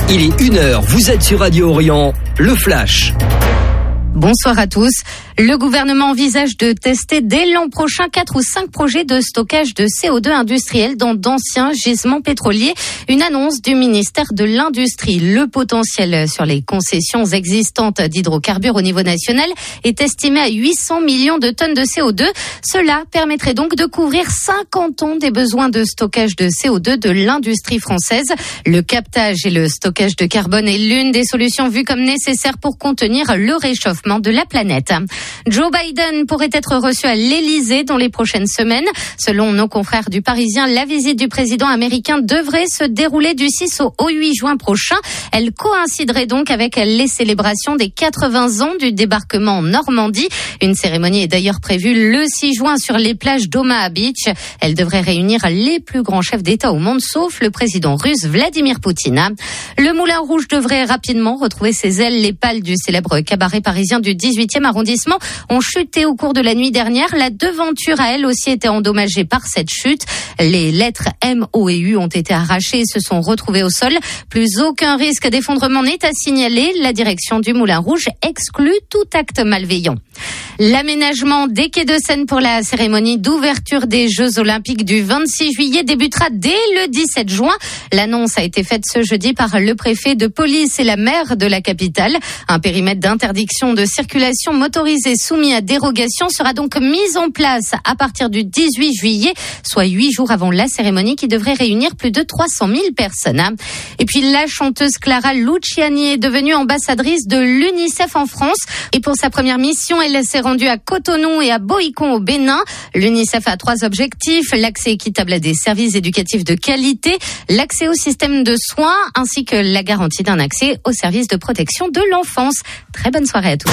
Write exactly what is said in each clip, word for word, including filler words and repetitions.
Il est une heure, vous êtes sur Radio Orient, le Flash. Bonsoir à tous. Le gouvernement envisage de tester dès l'an prochain quatre ou cinq projets de stockage de C O deux industriel dans d'anciens gisements pétroliers. Une annonce du ministère de l'Industrie. Le potentiel sur les concessions existantes d'hydrocarbures au niveau national est estimé à huit cents millions de tonnes de C O deux. Cela permettrait donc de couvrir cinquante ans des besoins de stockage de C O deux de l'industrie française. Le captage et le stockage de carbone est l'une des solutions vues comme nécessaires pour contenir le réchauffement de la planète. Joe Biden pourrait être reçu à l'Élysée dans les prochaines semaines. Selon nos confrères du Parisien, la visite du président américain devrait se dérouler du six au huit juin prochain. Elle coïnciderait donc avec les célébrations des quatre-vingts ans du débarquement en Normandie. Une cérémonie est d'ailleurs prévue le six juin sur les plages d'Omaha Beach. Elle devrait réunir les plus grands chefs d'État au monde, sauf le président russe Vladimir Poutine. Le Moulin Rouge devrait rapidement retrouver ses ailes. Les pales du célèbre cabaret parisien du dix-huitième arrondissement ont chuté au cours de la nuit dernière. La devanture a elle aussi été endommagée par cette chute. Les lettres M, O et U ont été arrachées et se sont retrouvées au sol. Plus aucun risque d'effondrement n'est à signaler. La direction du Moulin Rouge exclut tout acte malveillant. L'aménagement des quais de Seine pour la cérémonie d'ouverture des Jeux Olympiques du vingt-six juillet débutera dès le dix-sept juin. L'annonce a été faite ce jeudi par le préfet de police et la maire de la capitale. Un périmètre d'interdiction de circulation motorisée soumis à dérogation sera donc mis en place à partir du dix-huit juillet, soit huit jours avant la cérémonie qui devrait réunir plus de trois cent mille personnes. Et puis la chanteuse Clara Luciani est devenue ambassadrice de l'UNICEF en France. Et pour sa première mission, elle s'est rendue à Cotonou et à Boïcon au Bénin. L'UNICEF a trois objectifs: l'accès équitable à des services éducatifs de qualité, l'accès au système de soins, ainsi que la garantie d'un accès aux services de protection de l'enfance. Très bonne soirée à tous.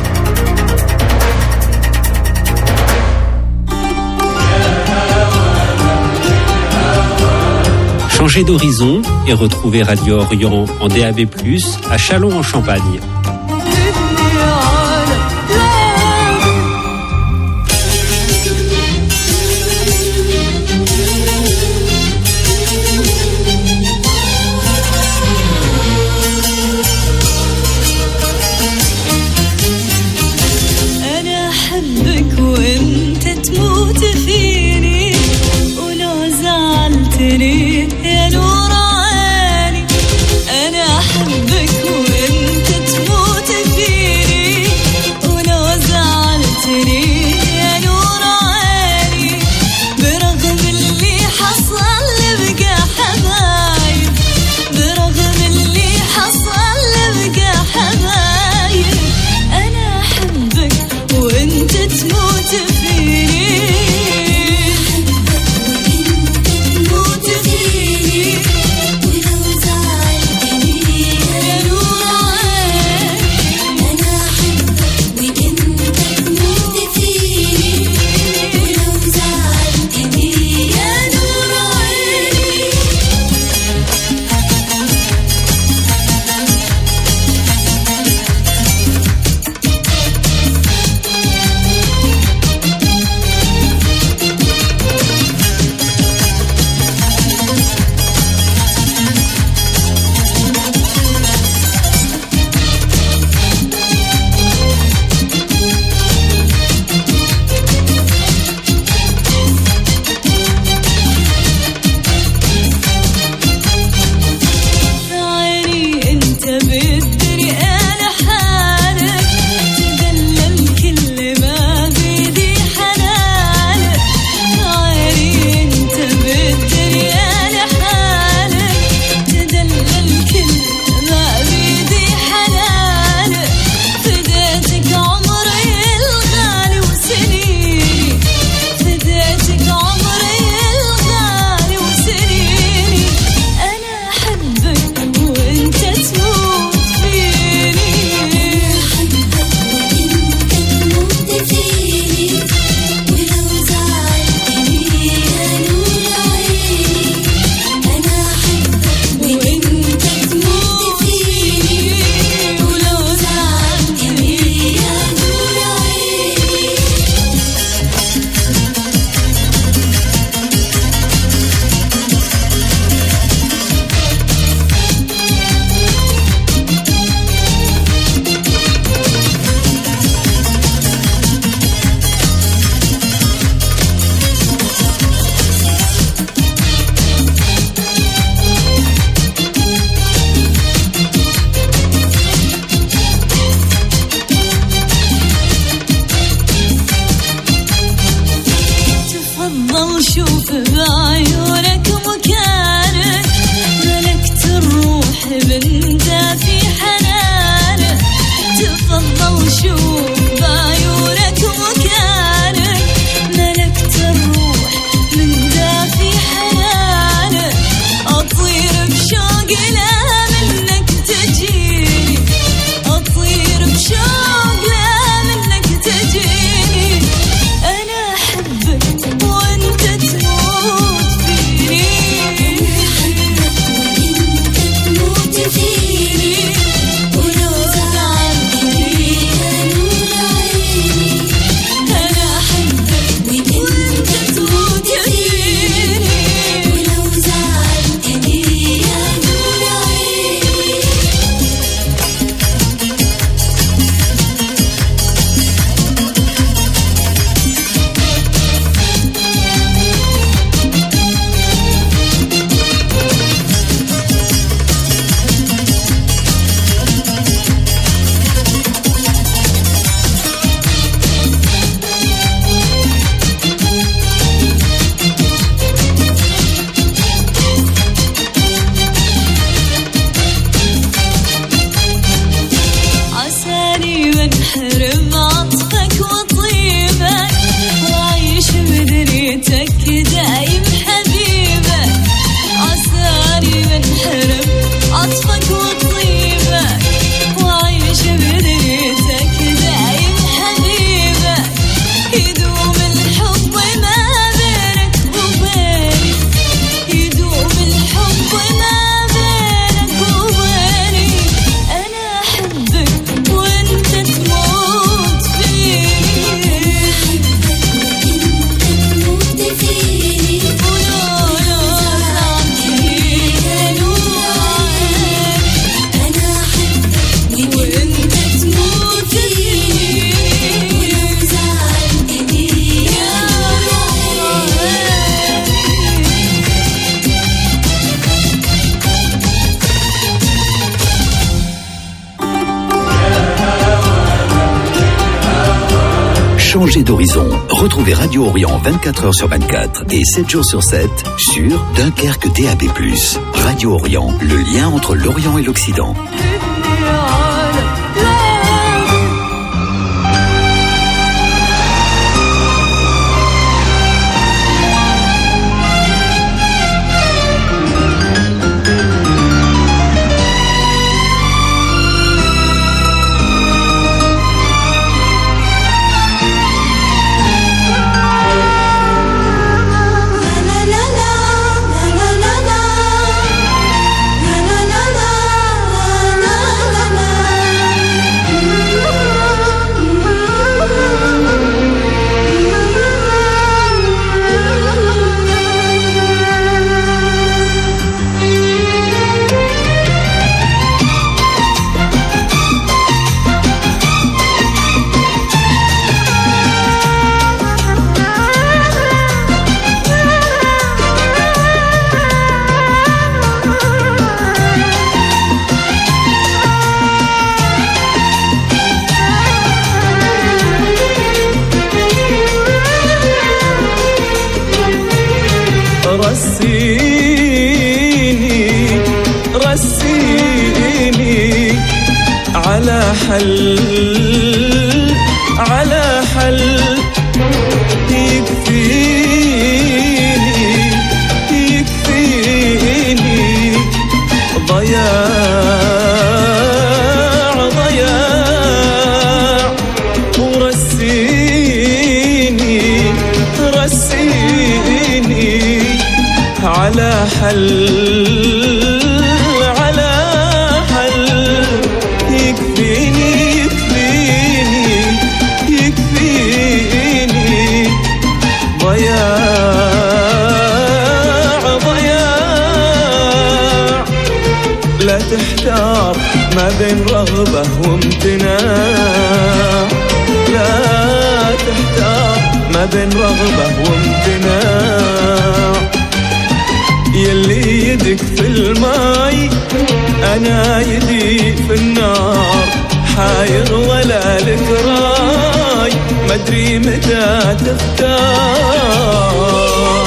Changez d'horizon et retrouvez Radio Orient en D A B plus, à Châlons-en-Champagne. يا نور عيني أنا أحبك وأنت تموت أشوف بعيونك مكانك، ملكت الروح من دافي حنانك، تفضل شوف بعيونك مكانك، ملكت الروح من دافي حنانك، أطير بشوق لا منك تجيني، أطير بشوق لا منك تجيني، أنا أحبك وأنت تموت فيني، وأنت تموت فيني، ولو زعلتني يا نور عيني، أنا أحبك وأنت تموت فيني، ولو زعلتني يا نور عيني. عساني منحرم عطفك وطيبك، وعيش بدنيتك دايم حبيبك، عساني منحرم عطفك وطيبك، وعيش بدنيتك دايم حبيبك، يدوم الحب ما بينك وبيني، يدوم الحب ما بينك وبيني، أنا أحبك وأنت تموت فيني، تموت فيني، ولو زعلتني يا نور عيني، أنا أحبك وأنت تموت فيني، ولو زعلتني يا نور عيني. Changez d'horizon. Retrouvez Radio Orient vingt-quatre heures sur vingt-quatre et sept jours sur sept sur Dunkerque D A B plus. Radio Orient, le lien entre l'Orient et l'Occident. رسيني رسيني على حل على حل يكفيني يكفيني ضياع ضياع ورسيني رسيني على حل على حل يكفيني يكفيني يكفيني ضياع ضياع لا تحتار ما بين رغبة وامتناع لا تحتار ما بين رغبة وامتناع يلي يدك في الماي أنا يدي في النار حاير ولا لك راي ما ادري متى تختار.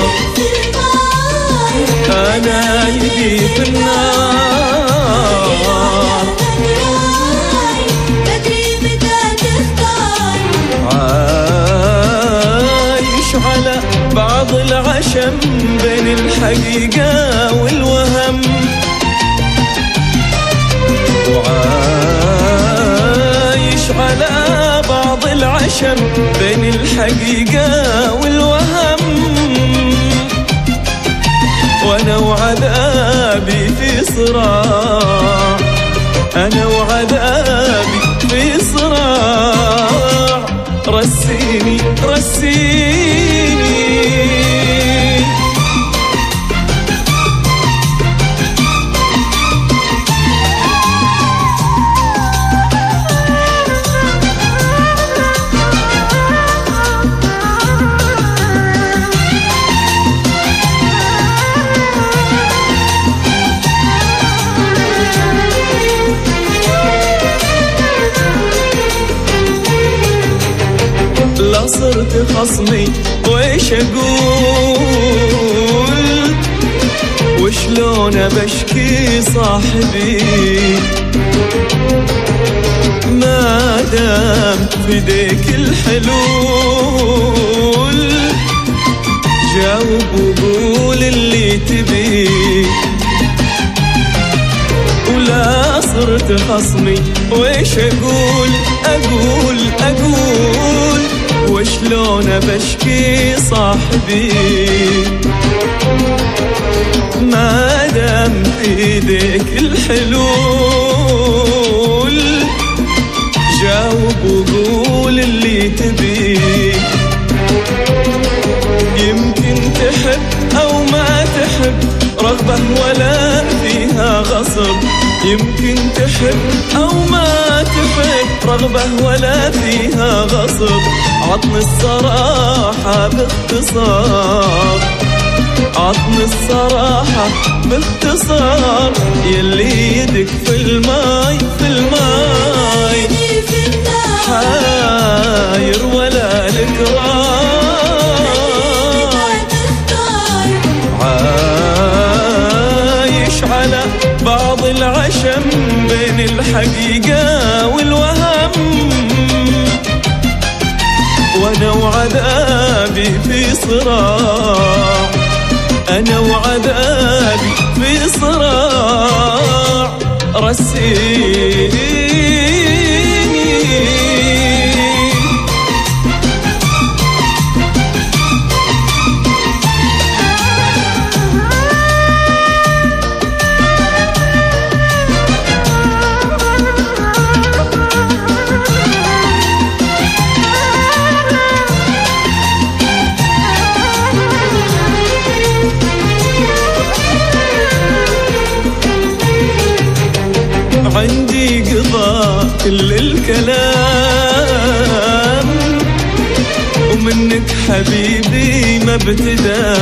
انا يدي في النار عايش على بعض العشم بين الحقيقة والوهم، وعايش على بعض العشم بين الحقيقة والوهم، وانا وعذابي في صراع، انا وعذابي في صراع. رسيني رسيني لا صرت خصمي ويش اقول، وشلون بشكي صاحبي، ما دام في ديك الحلول جاوب وقول اللي تبي. ولا صرت خصمي ويش اقول، اقول اقول وشلون بشكي صاحبي، ما دام في ايديك الحلول جاوب وقول اللي تبي. يمكن تحب او ما تحب رغبة ولا فيها غصب، يمكن تحب او ما تحب رغبة ولا فيها غصب. عطني الصراحة باختصار، عطني الصراحة باختصار، يلي يدك في الماي في الماي حاير ولا لك راي، عايش على بعض العشم بين الحقيقة والوهم، وانا وعذابي في صراع، انا وعذابي في صراع. رسيني عندي قضاء كل الكلام، ومنك حبيبي ما ابتدى.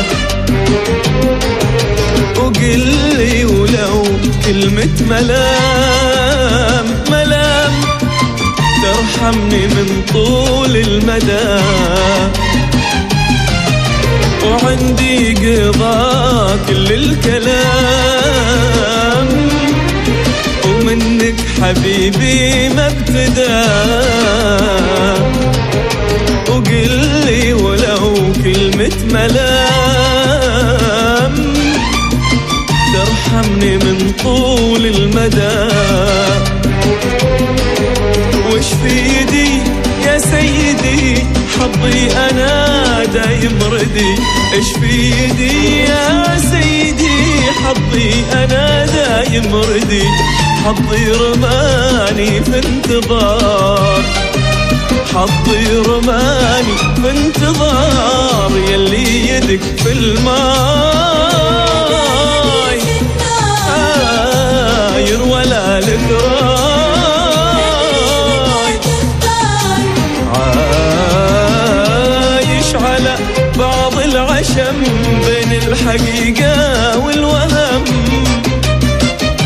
وقل لي ولو كلمة ملام ملام ترحمني من طول المدى. وعندي قضاء كل الكلام، ومنك حبيبي ما ابتدى. وقل لي ولو كلمة ملام ترحمني من طول المدى. وش في يدي يا سيدي حظي أنا دايم ردي، ايش في يدي يا سيدي حظي أنا دايم ردي. حظي رماني في انتظار، حظي رماني في انتظار، يلي يدك في الماي حاير ولا لك راي. عايش على بعض العشم بين الحقيقة والوهم،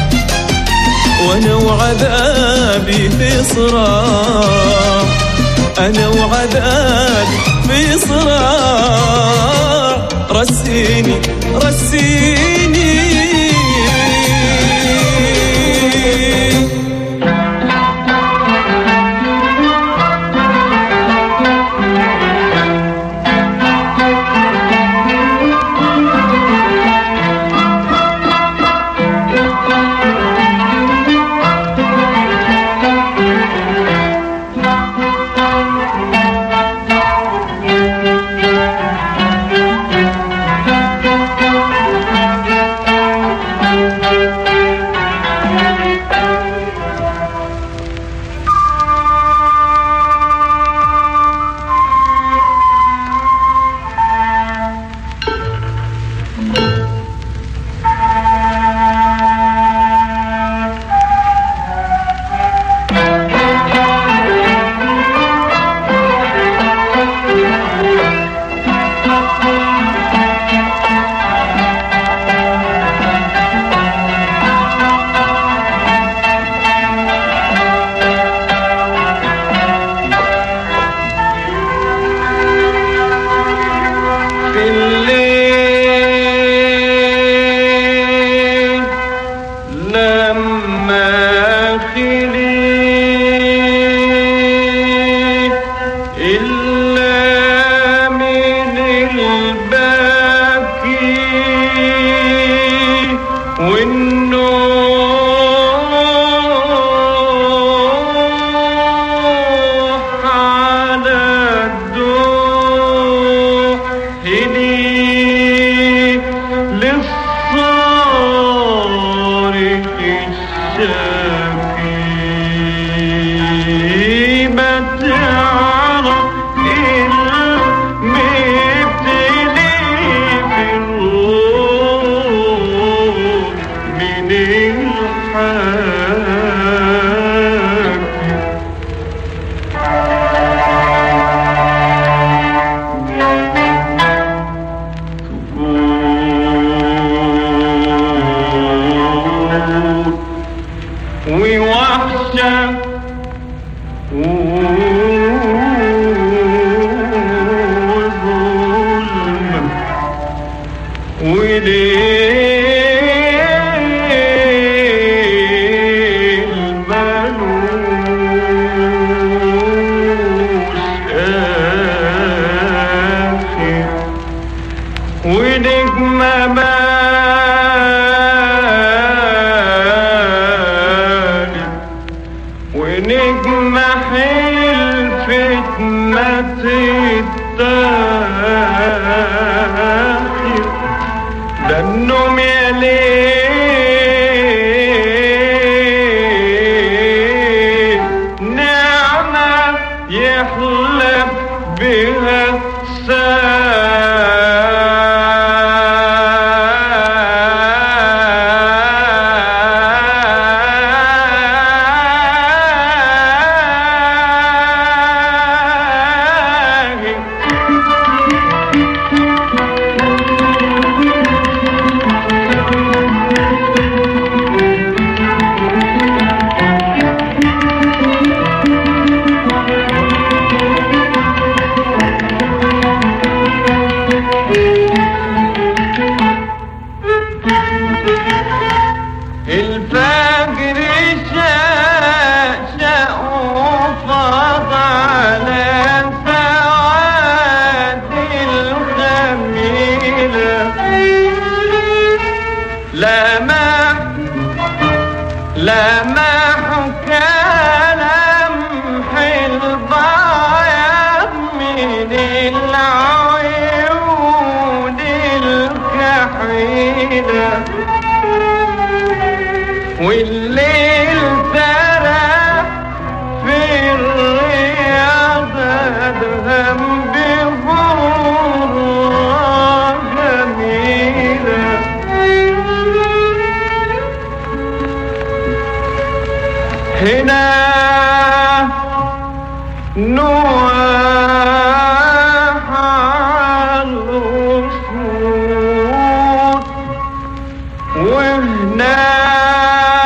وانا وعذابي في صراع، أنا وعذاب في صراع، رسيني رسيني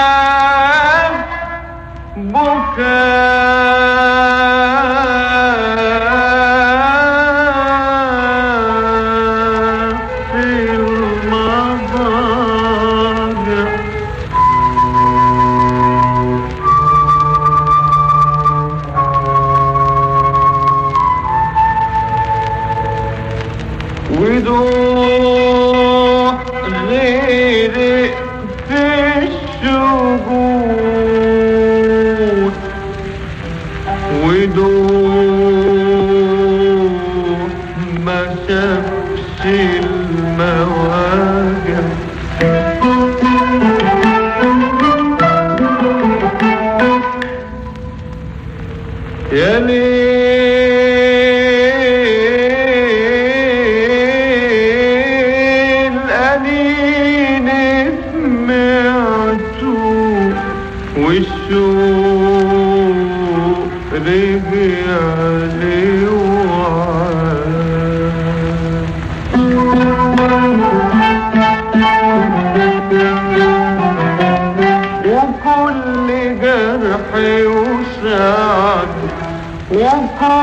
وهناك بكاء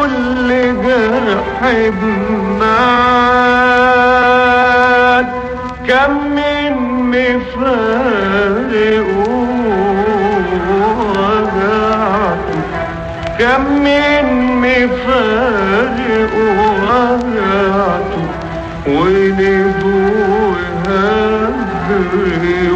كل جرح بمعاد كم من مفارق ووجعته كم من مفارق ووجعته ونبوه هجري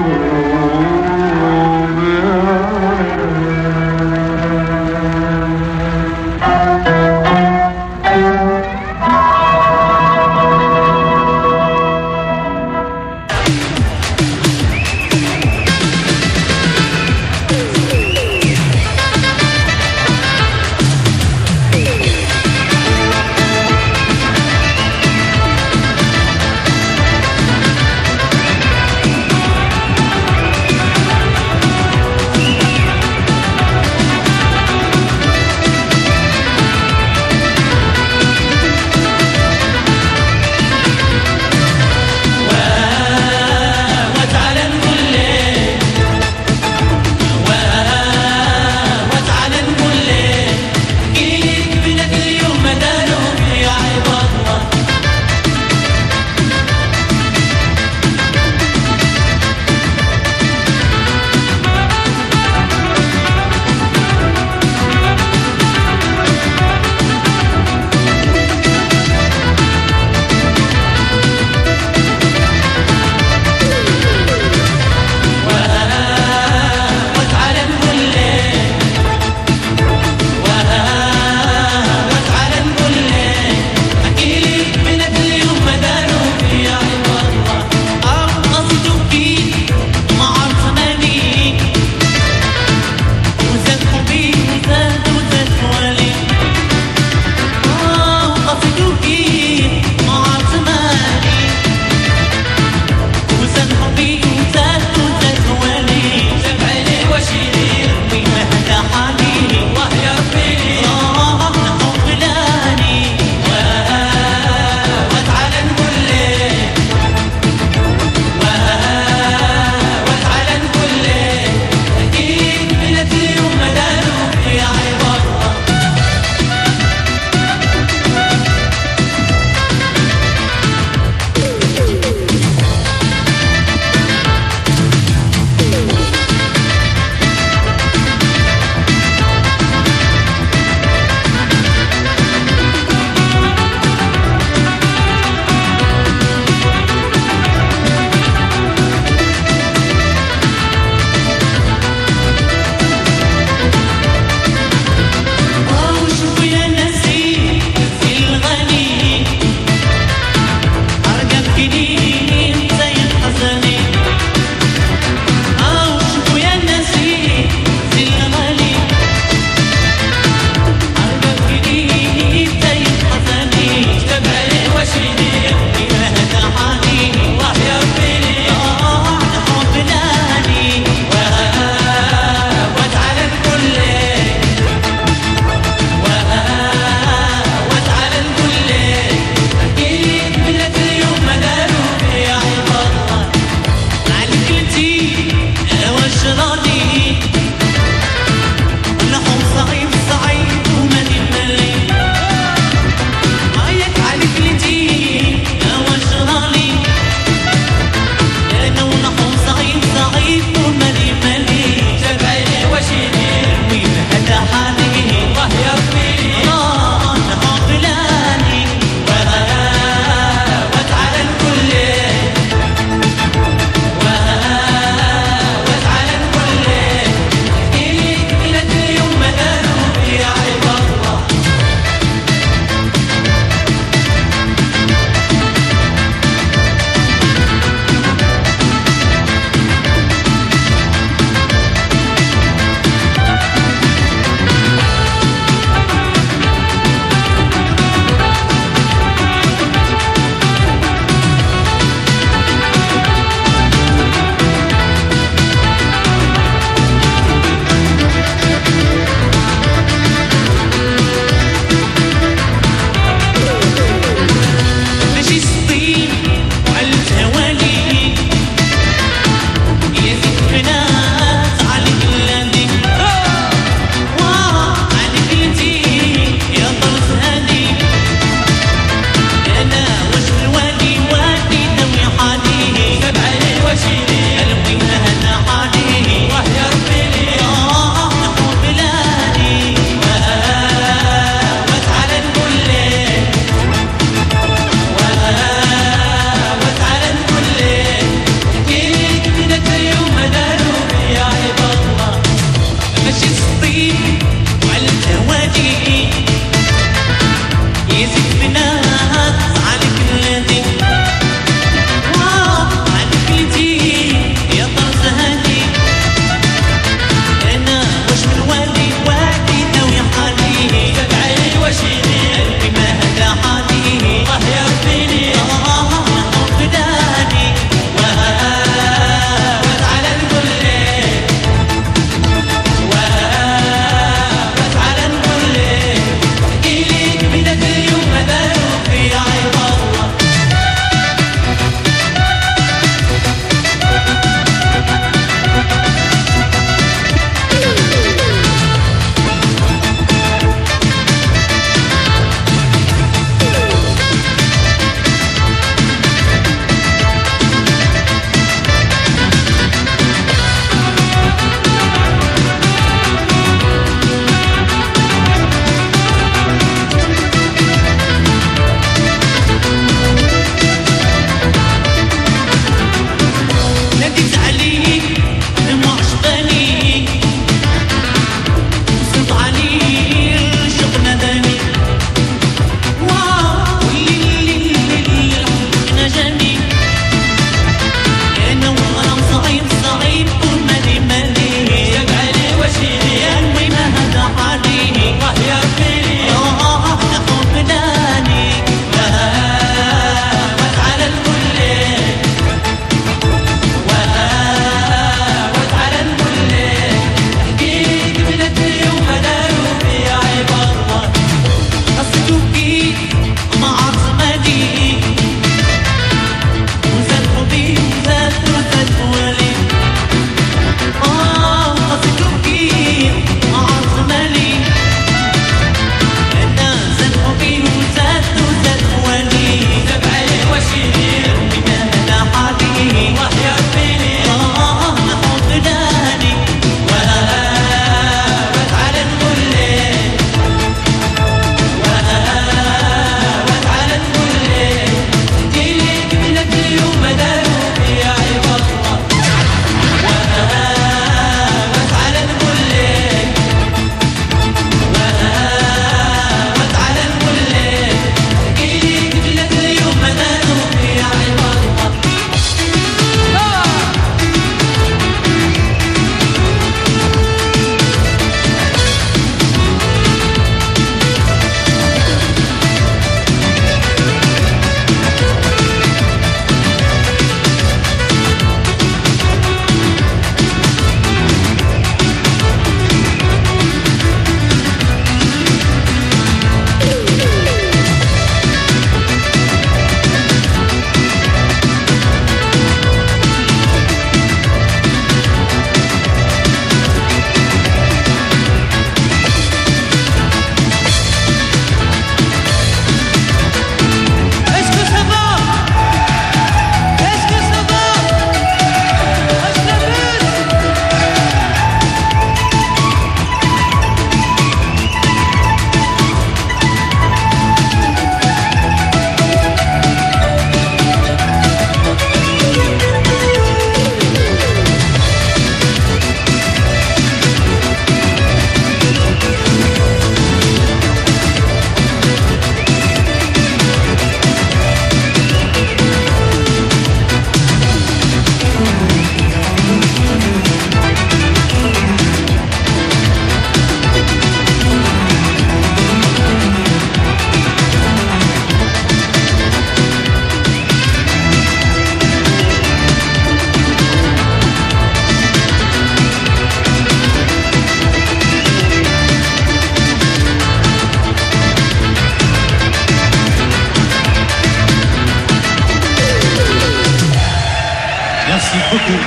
Merci beaucoup.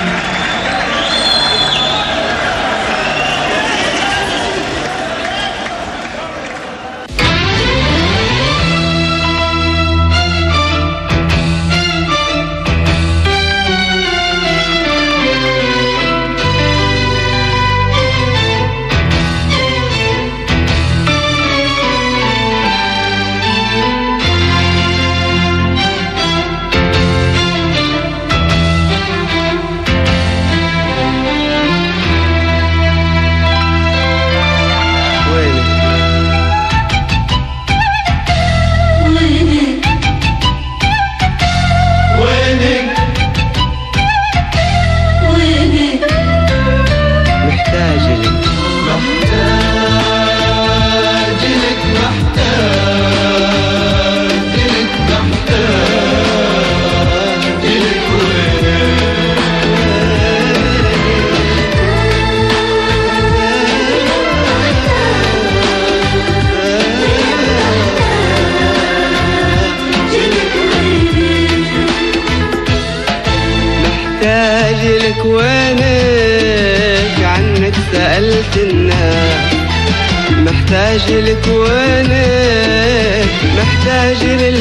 وينك عنك سألت الناس محتاج لك وينك محتاج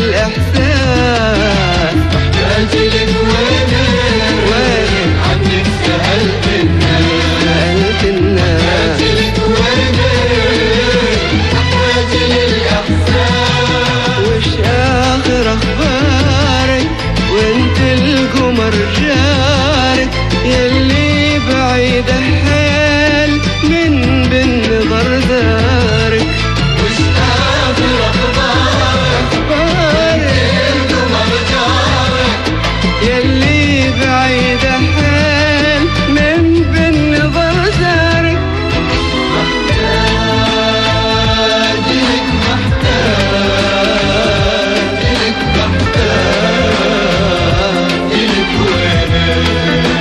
للإحساس محتاج لك وينك وينك عنك سألت الناس سألت الناس محتاج لك وينك محتاج للإحساس وش آخر أخبارك وانت القمر جارك يلي بعيد حيل من بين نظر دارك وش آخر أخبارك أخبارك القمر جارك يلي بعيد حيل من بين نظر دارك محتاج لك محتاج لك محتاج لك وينك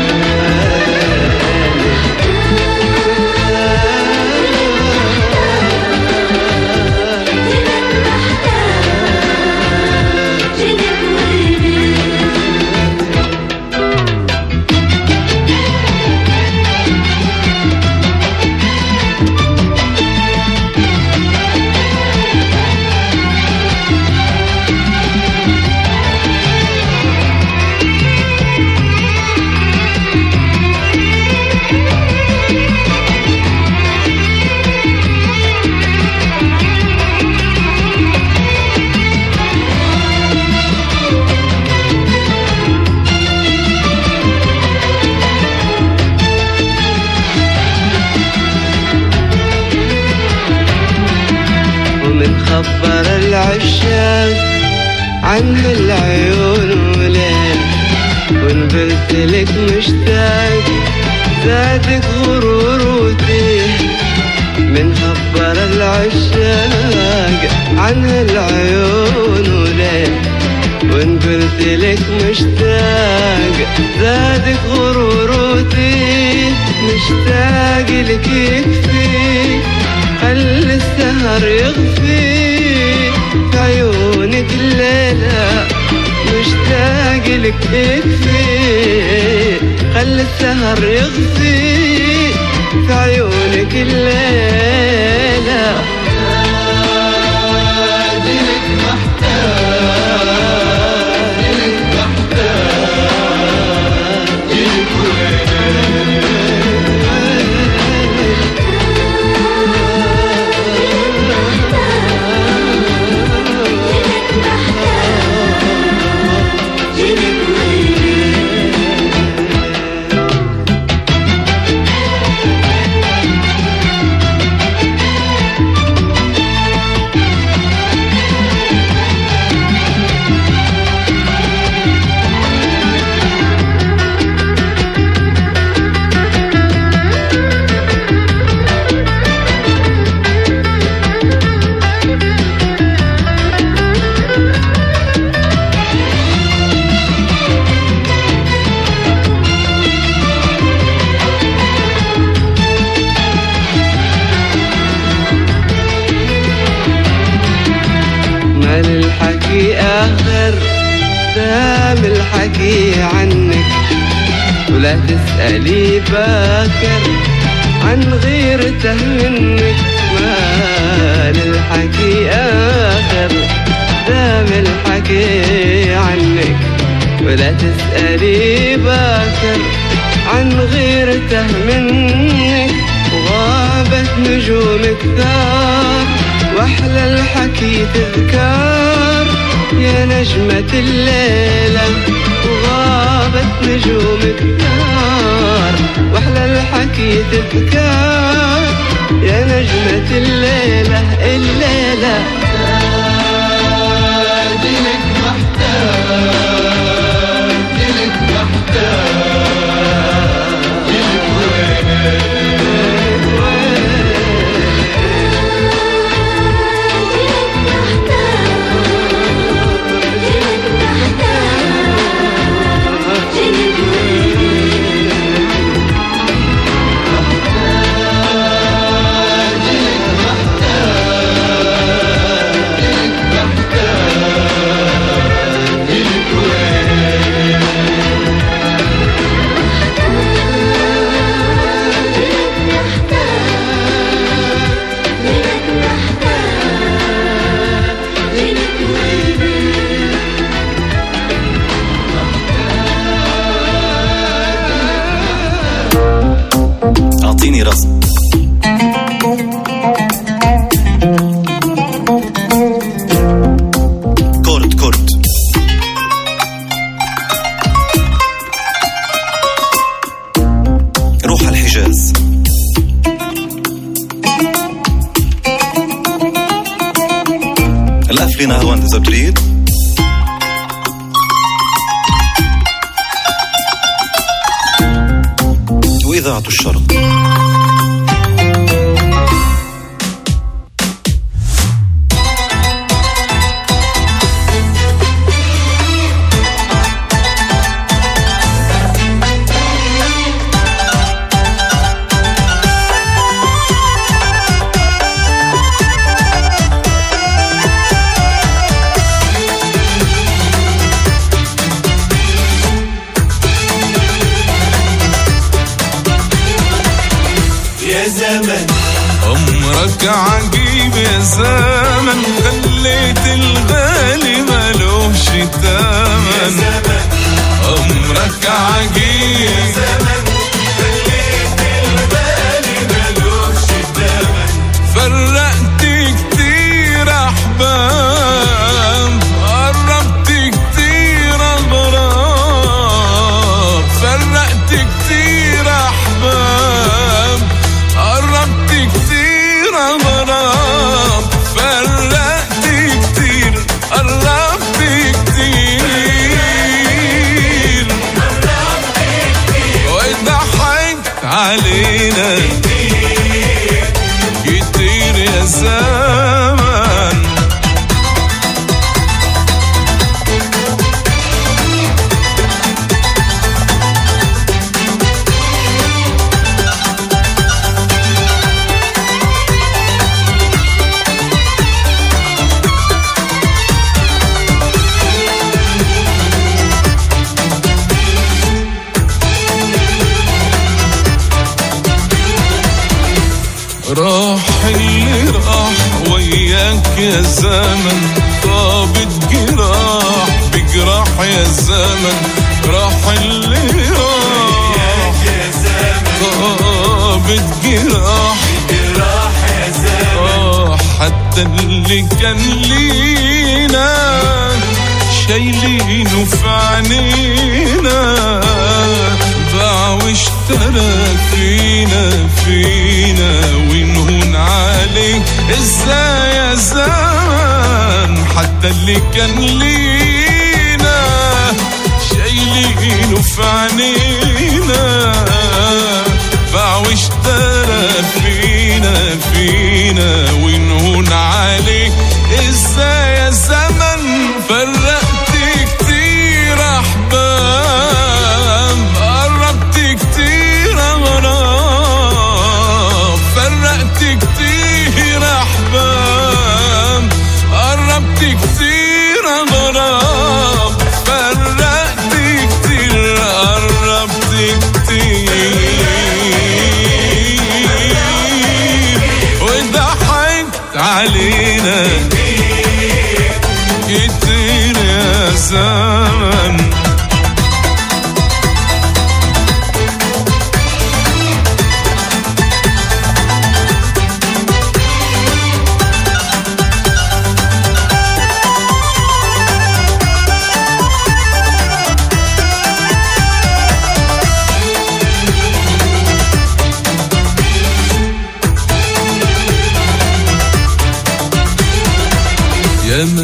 خبر العشاق عن العيون وليل ونبلت لك مشتاق زادك غرور وتيه من خبر العشاق عن العيون وليل ونبلت لك مشتاق زادك غرور وتيه مشتاق لك يكفي خلي السهر يغفي في عيونك الليلة مشتاق لك يكفي خلي السهر يغفي في عيونك الليلة محتاج لك محتاج لك محتاج لك وينك الحكي آخر دام الحكي عنك ولا تسألي باكر عن غيرته منك، ما للحكي آخر دام الحكي عنك. ولا تسألي باكر عن غيرته منك، وغابت نجوم كثار واحلى الحكي تذكار يا نجمة الليلة. وغابت نجوم كثار واحلى الحكي تذكار يا نجمة الليلة. الليلة دينك محتاج دينك محتاج دينك أعطيني رسم. كرد كرد روح الحجاز. القفلة نهاوند إذا بتريد. وإذاعة الشرق. عمرك عجيب يا زمن، خليت الغالي ملوش تمن. عمرك عجيب يا زمن، خليت الغالي ملوش تمن. فرقت كتير أحباب، قربت كتير أغراب. فرقت كتير أحباب، قربت كتير أغراب. فرقت كتير قربت كتير وضحكت علينا كتير يا زمان. راح اللي راح وياك يا زمن، طابت جراح بجراح يا زمن. راح اللي راح يا زمن، طابت جراح بجراح يا زمن. حتى اللي كان لينا شايلينه في عينينا، باع واشترى فينا فينا ونهون عليك ازاي يا زمان. حتى اللي كان لينا شايلينه في عينينا، باع واشترى فينا فينا ونهون عليك ازاي يا زمن. فرقت كتير احباب، قربت كتير اغراب. فرقت كتير احباب، قربت كتير اغراب. فرقت كتير قربت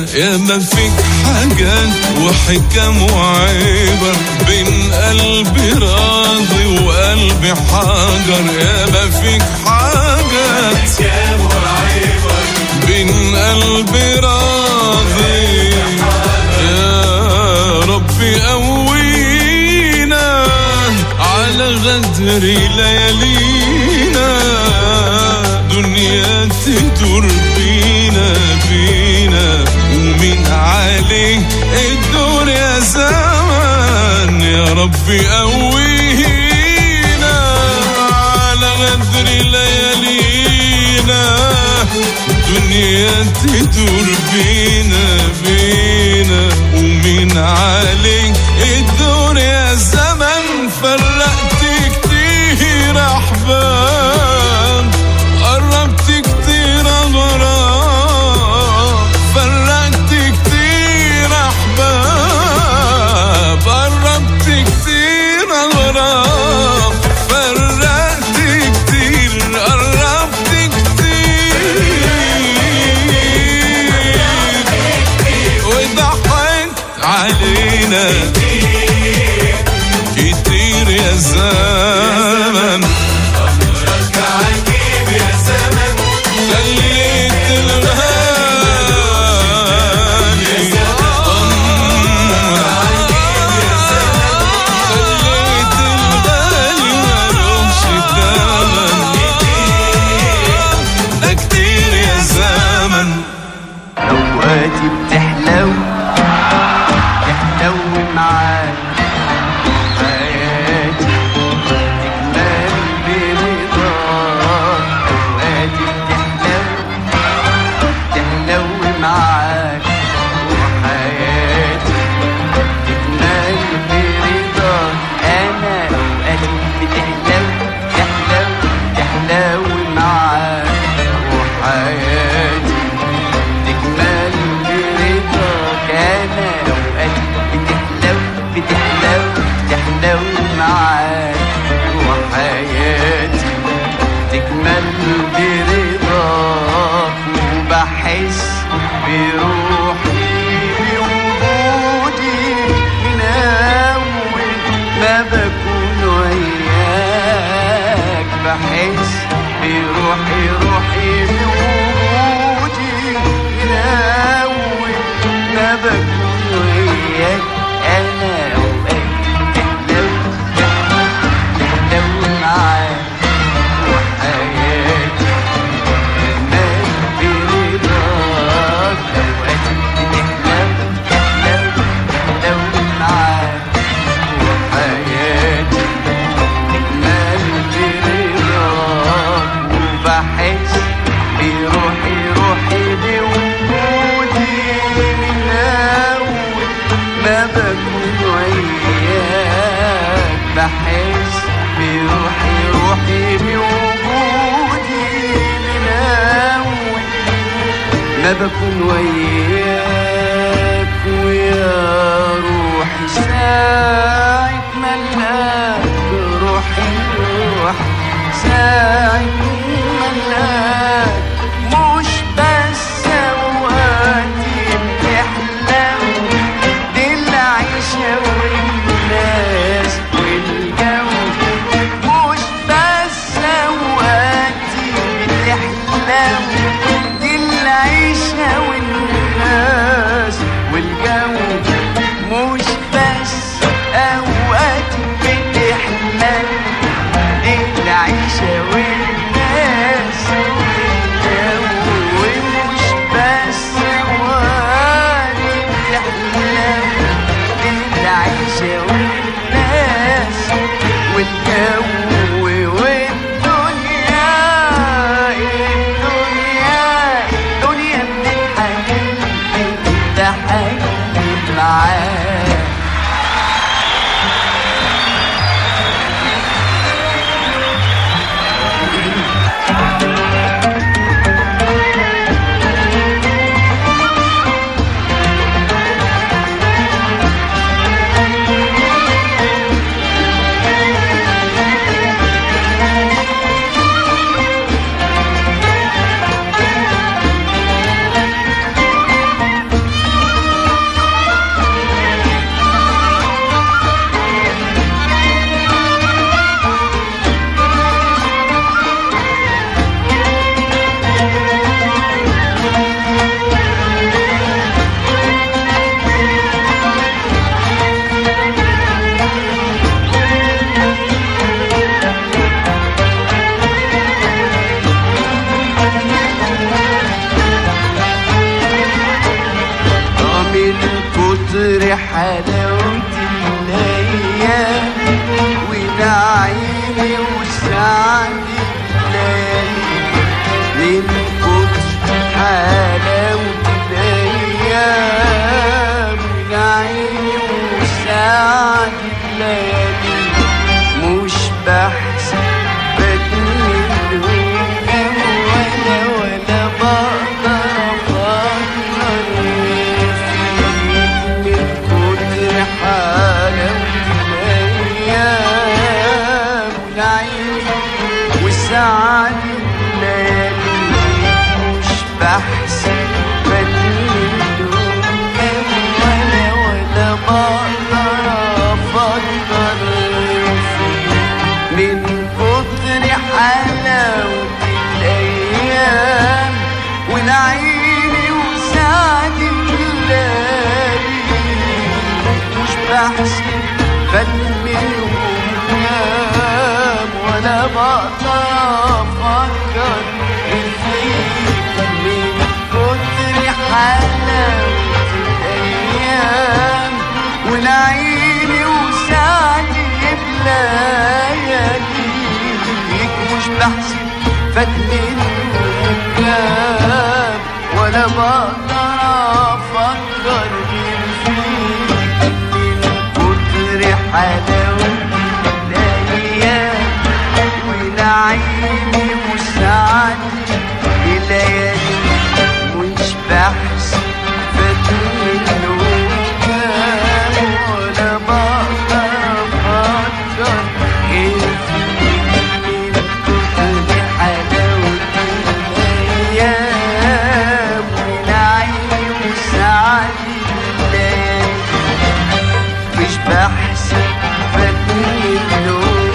يا ما فيك حاجات وحكم وعبر بين قلبي راضي وقلبي حجر. يا ما فيك حاجات وحكم وعبر بين قلبي راضي. يا ربي قوينا على غدر ليالينا، دنيا تدور بينا بينا ومن عليه الدور يا زمان. يا ربي قوينا على غدر ليالينا، دنيا تدور بينا بينا ومن عليه الدور يا زمان. فرقت كتير أحباب قربت كتير أغراب، فرقت كتير أحباب قربت كتير أغراب، فرقت كتير قربت كتير وضحكت علينا كتير يا زمن. أمرك عجيب يا زمن، خليت الغالي أمرك عجيب يا زمن، خليت الغالي مالوش تمن. ده كتير يا زمن. أوقاتي بتحلو تحلو معاك، حياتي تكمل برضاك. أوقاتي بتحلو تحلو معاك، وحياتي تكمل برضاك. أنا أوقاتي بتحلو تحلو تحلو معاك، وحياتي تكمل برضاك. أنا أوقاتي بتحلو بتحلو تحلو معاك، وحياتي تكمل برضاك. وبحس بروحي بوجودي من أول ما بكون وياك. بحس بروحي روحي بوجودي من أول ما بكون وياك. أنا أوقاتي تحلو تحلو معاك، وحياتي تكمل برضاك. أوقاتي تحلو تحلو تحلو معاك، وحياتي تكمل برضاك. وبحس بروحي روحي بوجودي من أول ما بكون وياك. بحس بروحي روحي بوجودي من أول ما بكون وياك. ويا روحي ساعة ما نلاقيك، روحي روحي ساعة ما نلاقيك. مش بس أوقاتي بتحلو، دي العيشة والناس والجو. مش بس أوقاتي بتحلو، دي العيشة والناس والجو. مش بس أوقاتي بتحلو، دي العيشة والناس والجو. ونعيمي وسعدي الليالي من كتر حلاوة الأيام ونعيمي وسعدي الليالي مش بحسب بدني الهجوم ولا ولا بقدر أفكر فيك من كتر حلاوة الأيام ونعيمي وسعدي الليالي مش بحسب بدني الهجوم ولا ولا بقدر أفكر من كتر حلاوة الأيام ونعيمي وسعد الليالي مش بحسب فات منهم كام ولا بقدر أفكر فيك من كتر حلاوة الأيام ونعيمي وسعد اللياليك مش بحسب فات منهم كام ولا بقدر أفكر غير فيك من كتر حلاوة الأيام ونعيمي وسعدي الليالي مش بحسب فات منهم كام ولا بقدر أفكر غير فيك من كتر حلاوة الأيام ونعيمي وسعدي الليالي مش بحسب فات منهم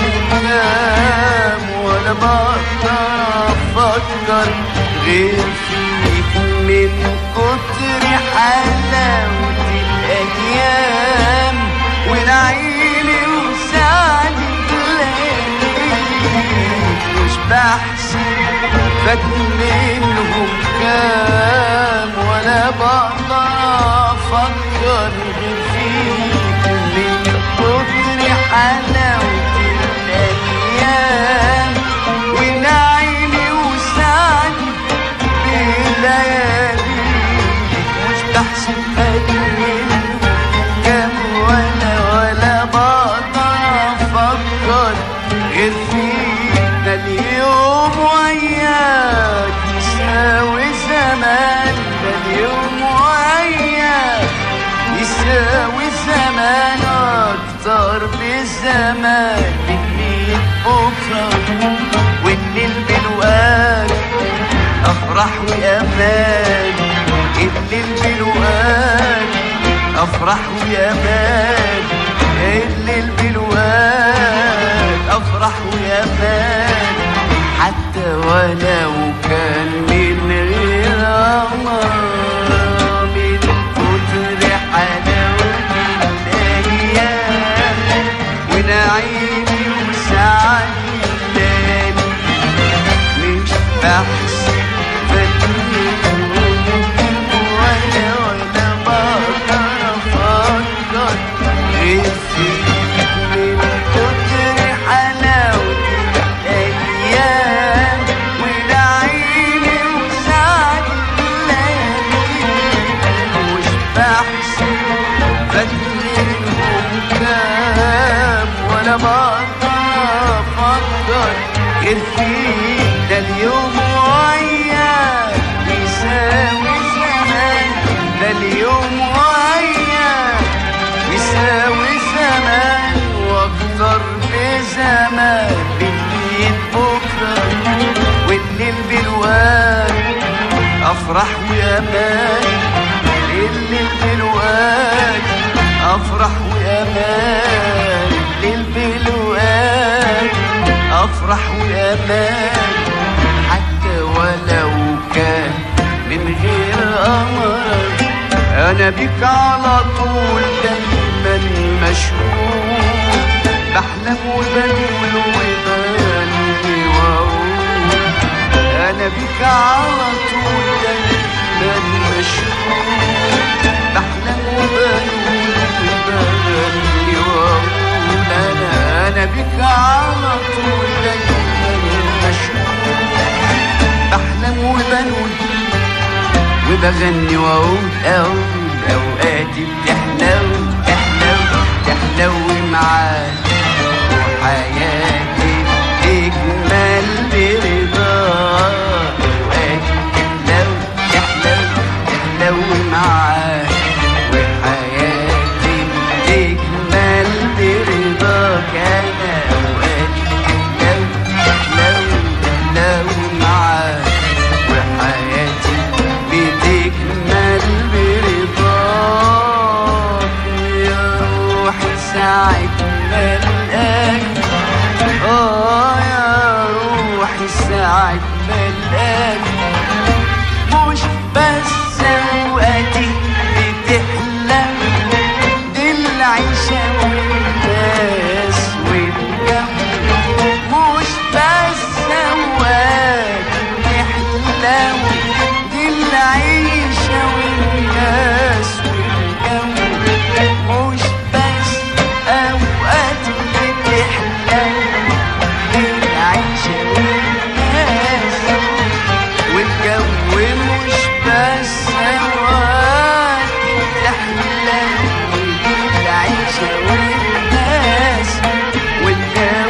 كام ولا بقدر أفكر غير فيك من كتر حلاوة الأيام ونعيمي وسعدي الليالي مش بحسب فات منهم كام ولا بقدر أفكر غير فيك من كتر حلاوة الأيام ونعيمي وسعدي بالليالي مش بحسب فات منهم كام ولا ولا بقدر أفكر غير فيك ده اليوم وياك يساوي زمان ده اليوم وياك يساوي زمان أكتر بالزمان الليل بكرة والليل بالوقت أفرح وأمان الليل بالوقت أفرح وأمان الليل بالوقت أفرح وأمان حتى ولو كان من غير أمر من كتر حلاوة الأيام ونعيمي وسعدي الليالي مش بحسب فات منهم ولا ولا بقدر أفكر غير فيك من كتر حلاوة الأيام ونعيمي وسعدي الليالي مش بحسب فات منهم كام ولا بقدر أفكر غير فيك ده اليوم وياك يساوي زمان ده اليوم وياك يساوي زمان واكتر بزمان بالليل بكرة والليل بالوقت أفرح وأمان الليل بالوقت أفرح وأمان الليل بالوقت أفرح وأمان حتى ولو كان من غير أمرك أنا بك على طول دايما مشغول بحلم وبنول وبغني وأقول أنا بك على طول دايما مشغول بحلم وبنول وبغني وأقول أنا أنا بك بغني واقول اقول اوقاتي بتحلو تحلو تحلو معاك وحياتي بتكمل برضاك اوقاتي بتحلو تحلو تحلو معاك وحياتي بتكمل برضاك انا اوقاتي بتحلو تحلو تحلو معاك وحياتي بتكمل برضاك يا روحي ساعة ما القاك اه يا روحي ساعة ما القاك مش بس اوقاتي بتحلى دي العيشة والناس والجو مش بس اوقاتي بتحلى دي العيشة والناس والجو مش بس اوقاتي بتحلى دي العيشة والناس والجو مش بس اوقاتي بتحلى دي العيشة والناس والجو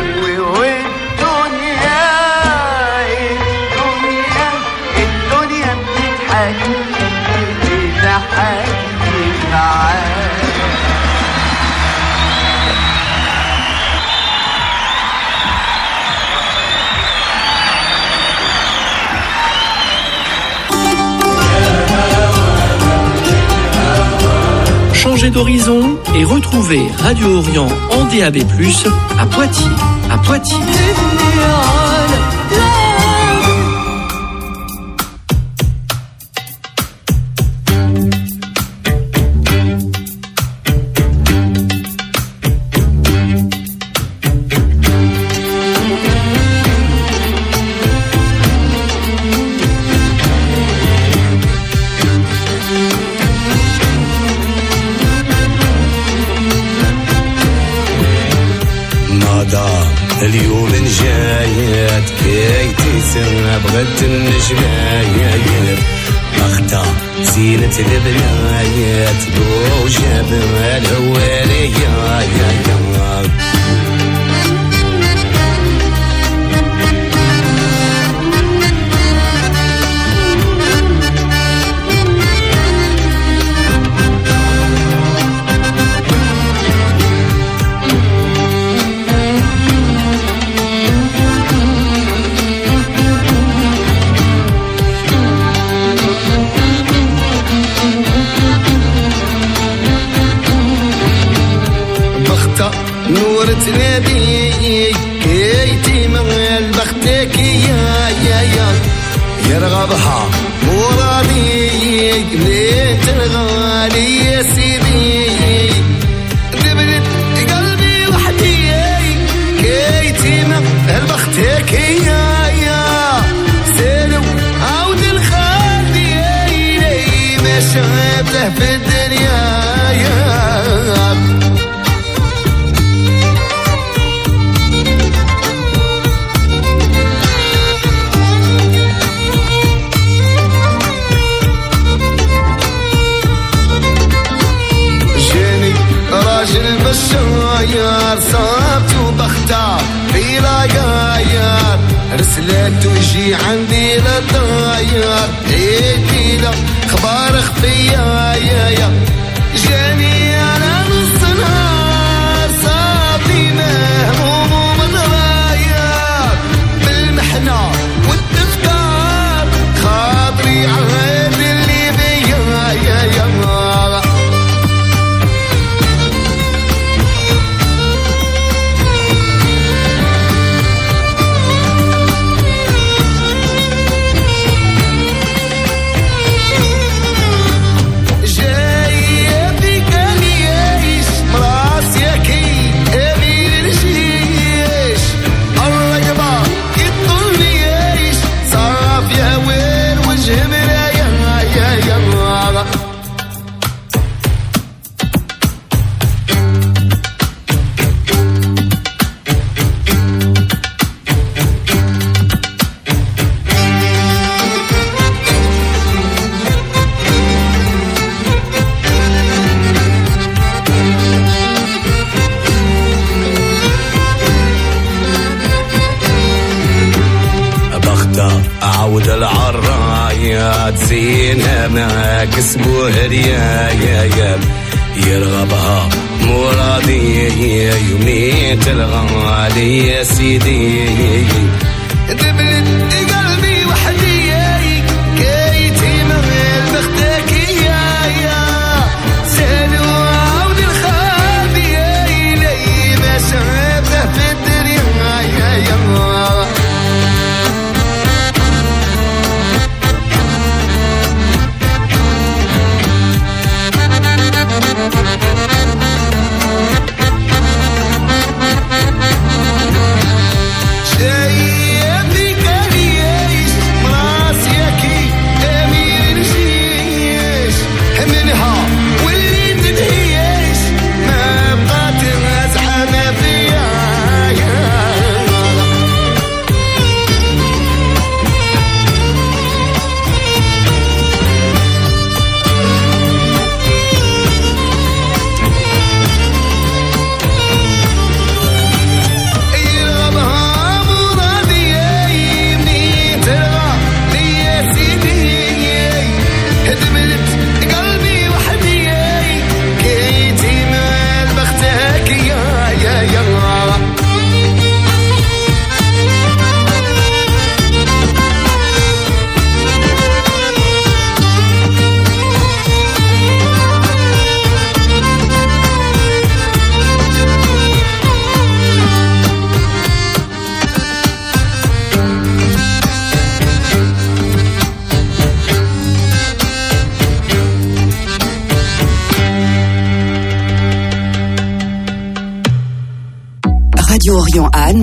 والدنيا الدنيا الدنيا بتضحك بتضحك معاك Changez d'horizon et retrouvez Radio Orient en D A B plus, à Poitiers. À Poitiers. اليوم جايات كي تسرب غد النجمايات أخطى زينة البنايات بو جبل الهواليات تنادي كيتي من البختك يا يا يا يرغبها مرادي ليت الغالي يا سيدي دبلت قلبي وحدي كيتي من البختك يا يا سلو عود الخالي ما شابه في الدنيا يا البشاير صابت وبختار في لاقاير رسلت ويجي عندي للطاير هيدي له خبار خفية يا يا جاني على نص نهار صابني مهموم ومتغير بالمحنة والتفكار خاطري عهد اللي بيا يا يا جاي عود العرايات زينها ما كسبوا هدية يرغبها مرادي يميت الغالي يا سيدي دبلت قلبي وحدي كيتي من بختك يا يا سلوى عود الخالي لي ما شافه في الدنيا يا يا Radio Orient Anne.